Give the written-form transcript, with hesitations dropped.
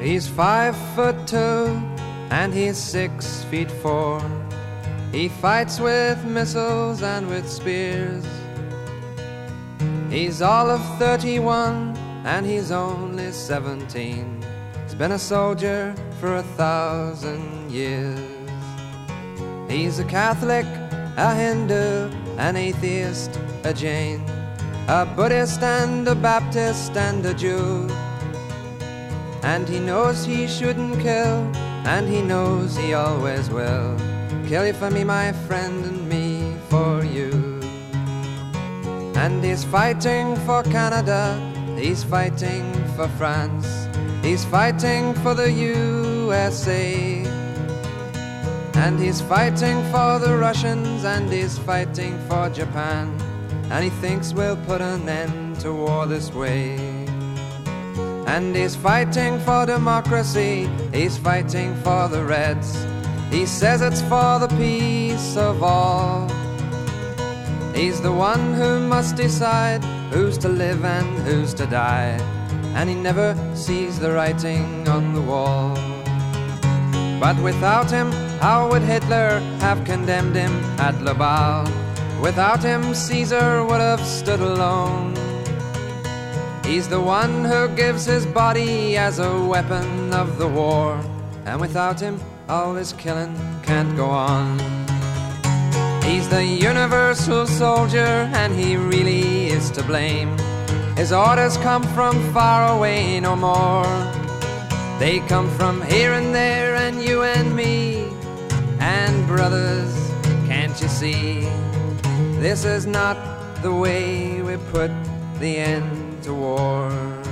He's 5'2" and he's 6'4". He fights with missiles and with spears. He's all of 31 and he's only 17. He's been a soldier for 1,000 years. He's a Catholic, a Hindu, an atheist, a Jain, a Buddhist and a Baptist and a Jew. And he knows he shouldn't kill, and he knows he always will. Kill you for me, my friend, and me for you. And he's fighting for Canada, he's fighting for France, he's fighting for the USA. And he's fighting for the Russians, and he's fighting for Japan. And he thinks we'll put an end to war this way. And he's fighting for democracy, he's fighting for the Reds. He says it's for the peace of all. He's the one who must decide who's to live and who's to die. And he never sees the writing on the wall. But without him, how would Hitler have condemned him at Laval? Without him, Caesar would have stood alone. He's the one who gives his body as a weapon of the war. And without him, all this killing can't go on. He's the universal soldier, and he really is to blame. His orders come from far away no more. They come from here and there, and you and me. And brothers, can't you see? This is not the way we put the end to war.